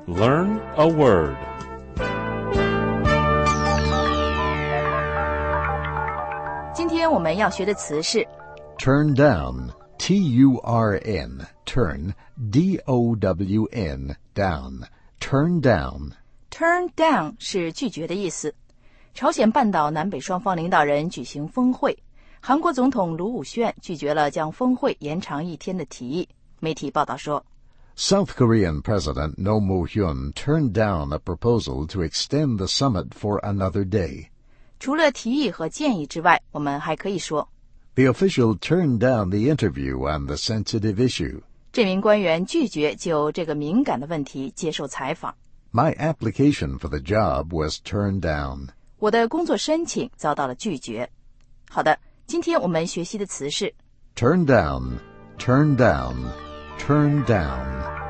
Learn a word. 今天我们要学的词是 Turn down, T-U-R-N, turn, D-O-W-N, down, turn down. turn down 是拒绝的意思。朝鲜半岛南北双方领导人举行峰会，韩国总统卢武铉拒绝了将峰会延长1天的提议。媒体报道说 South Korean President Roh Moo-hyun turned down a proposal to extend the summit for another day. 除了提议和建议之外，我们还可以说 The official turned down the interview on the sensitive issue. 这名官员拒绝就这个敏感的问题接受采访。 My application for the job was turned down. 我的工作申请遭到了拒绝。好的，今天我们学习的词是 Turn down, turn down, turn down.